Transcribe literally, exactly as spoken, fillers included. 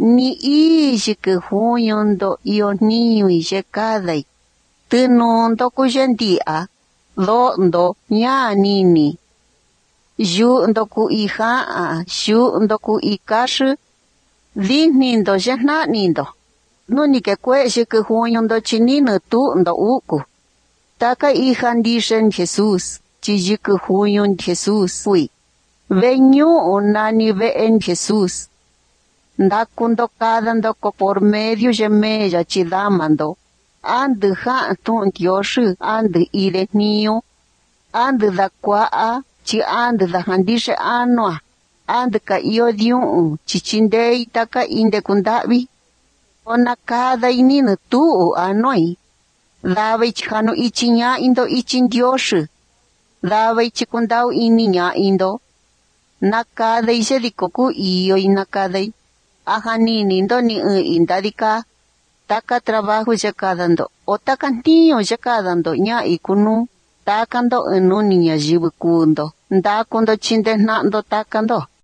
ni ixiki junyondo iyo niño ixekadai, tinondo kuyendia, dondo ñanini. Yundo ku ihaa, yundo ku ikashi, dihnindo yenanindo. Nuni que cuexe que junyondo chinino tundo uku. Taka ihan dicen Jesús, chiyiki junyon Jesús fui. Veñu nani ven Jesús. Ndakundo kadando ko por medio yemeya chidamando. Ande ha tun Dioshi, ande ire niño. Ande da kwaa, chi ande da handishe anoa. Ande ka iyo diun, chichindei taka inde kundabi. Ona kada inino tu anoi. Dava ichikano ichinya indo ichin Dioshi. Dava ichikundau ininya indo. Nakada isedikoku iyo inakadai. Ahanini ndo ni indadika. Taka trabajo yakadando. O taka niño yakadando nya ikunu. Takando enu niña jibukundo. Ndakundo chindenando takando.